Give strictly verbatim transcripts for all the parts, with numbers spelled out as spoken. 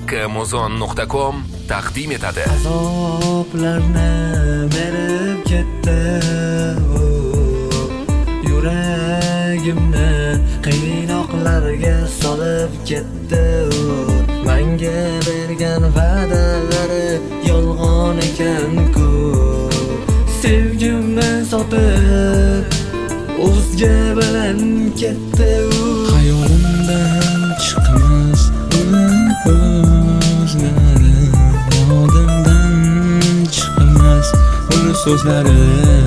Amazon nuqta com taqdim etadi. Azoblarni berib ketdi, yuragimni qiynoqlarga solib ketdi. Menga bergan va'dalari yolg'on ekan-ku, sevgimni sotib o'zga bilan ketdi. Xayolimdan chiqmas uning o'zlari, yodimdan chiqmas uni so'zlari.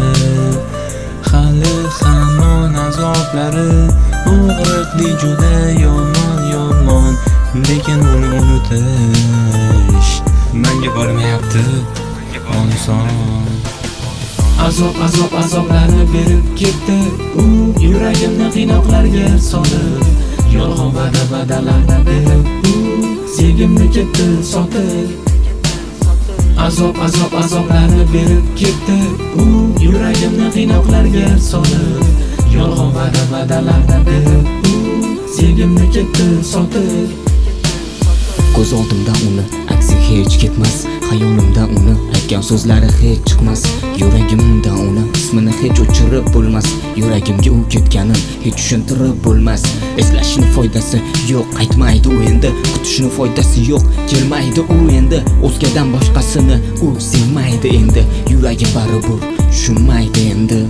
Hali hamon azoblari og'riqli, juda yomon yomon, lekin uni unutish menga bo'lmayapti oson. Azob azob azoblarni berib ketdi, u yuragimni qiynoqlarga solib, yolg'on va'da va'dalarni berib, u sevgimni ketdi sotib. Azob azob azoblarni berib ketdi, u yuragimni qiynoqlarga solib, yolg'on va'da va'dalarni berib, u sevgimni ketdi sotib. Ko'z oldimdan uni aksi hech ketmas, xayolimdan uni aytgan so'zlari hech chiqmas. Yuragimdan uni ismini hech o'chirib bo'lmas, yuragimga u ketganin hech tushuntirib bo'lmas. Eslashni foydasi yo'q, qaytmaydi u endi, kutishni foydasi yo'q, kelmaydi u endi. O'zgadan boshqasini u sevmaydi endi, yuragi baribir tushunmaydi endi.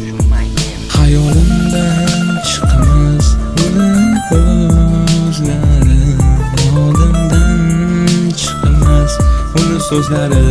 Xayolimdan chiqmas uning o'zlari, yodimdan chiqmas uni so'zlari.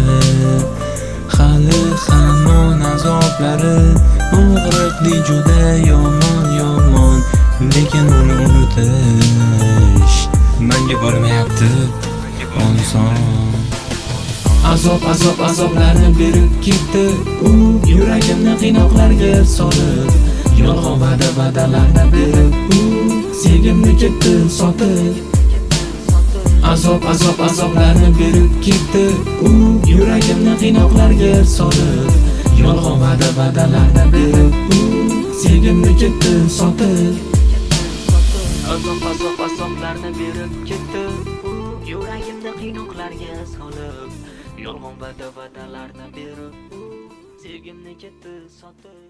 Hali hamon azoblari og'riqli, juda yomon yomon, lekin uni unutish menga bo'lmayapti oson. Azob azob azoblarni berib ketdi, u yuragimni qiynoqlarga solib, yolg'on va'da va'dalarni berib, u sevgimni ketdi sotib. Azob azob azoblarni berib ketdi, u yuragimni qiynoqlarga solib, yolg'on va'da va'dalarni berib, u sevgimni ketdi sotib. Azob azob azoblarni berib ketdi, u yuragimni qiynoqlarga solib, yolg'on va'da va'dalarni berib, u sevgimni ketdi sotib.